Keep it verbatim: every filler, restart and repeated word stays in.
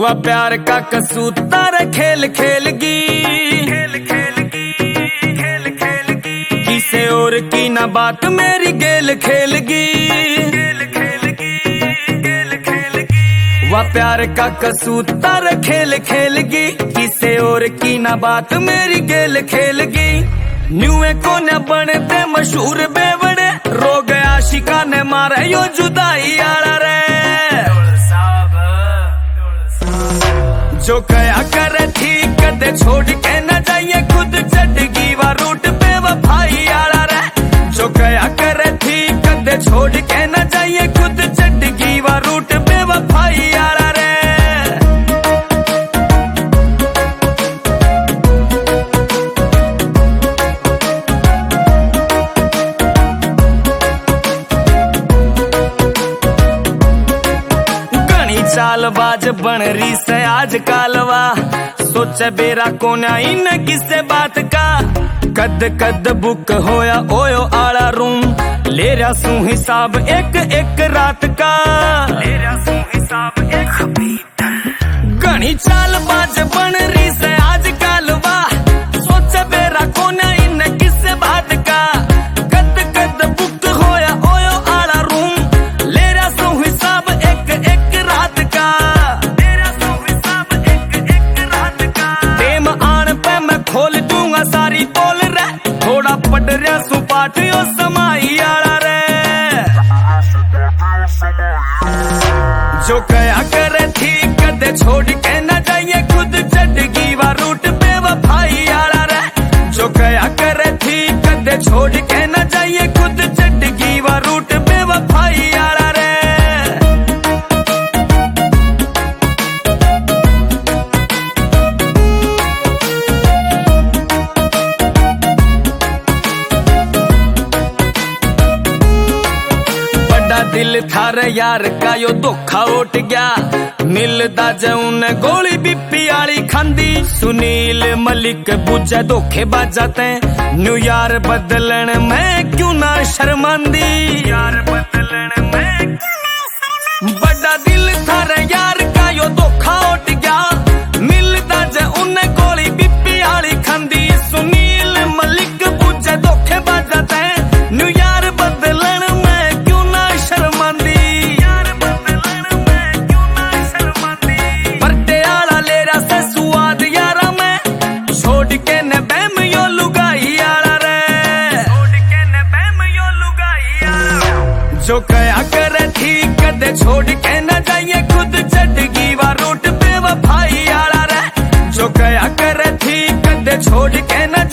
वह प्यार का कसूतर खेल खेलगी, खेल खेलगी, खेल खेलगी, किसे और की ना बात मेरी गेल खेलगी, खेल खेलगी, खेल खेलगी। वह प्यार का कसूतर खेल खेलगी, किसे और की ना बात मेरी गेल खेलगी। न्यूए को न बनते मशहूर बेवड़े, रो गया शिका ने मारे यो जुदाई आला रे। जो कया करे ठीक कदे छोड़ के न जाइए खुद चढ़गी वा रूट पे वफाई आला रे। जो कया करे ठीक कदे छोड़ के न जाइए खुद चढ़गी वा रूट पे वफाई आला रे। चालबाज बन रही से आज कालवा, सोचे बेरा कोना इन किसे बात का। कद कद बुक होया ओयो आला रूम, ले रहा सू हिसाब एक एक रात का, ले रहा सू हिसाब एक। घनी चालबाज बन रही से आज कालवा, सोचे बेरा कोना इन किसे बात का। कद कद बुक होया ओयो आला रूम, ले रहा सू हिसाब एक एक रात का, तेरा सो हिसाब एक एक रात का। टेम आन पे मैं खोल दूंगा सारी बोल रे, थोड़ा पढ़ रहा सू पाठ यो समाई आला रे। जो कया करे ठीक कदे छोड़ के न जाइए खुद चढ़गी वा रूट पे वफाई आला रे। जो कया करे ठीक कदे छोड़ के न जाइए खुद चढ़गी वा रूट पे वफाई आला रे। दिल थारे यार का यो धोखा उठ गया, मिलदा जऊन गोली बिप्पी आली खांदी। सुनील मलिक बुझे धोखे बाजाते, न्यू यार बदलन में क्यों ना शर्मांदी। यार बदलन में बड़ा दिल थारे यार का यो धोखा उठ गया, मिलदा जऊन गोली बिप्पी आली खांदी। सुनील मलिक बुझे धोखे बाजाते, न्यू यार बदलन में जो कया करे ठीक कदे छोड़ के न जाइए खुद चढ़गी वा रूट पे वफाई आला रे। जो कया करे ठीक कदे छोड़ के न